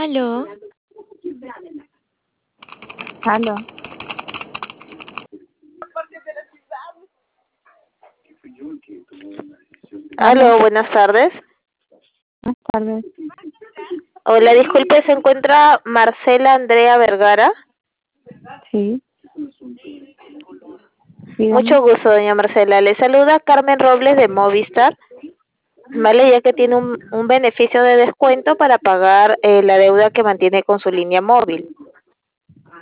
Aló, Aló, Aló, aló, buenas tardes. buenas tardes. Hola, disculpe, ¿se encuentra Marcela Andrea Vergara? Sí, dígame. Mucho gusto, doña Marcela. Le saluda Carmen Robles de Movistar. Vale, ya que tiene un beneficio de descuento para pagar la deuda que mantiene con su línea móvil.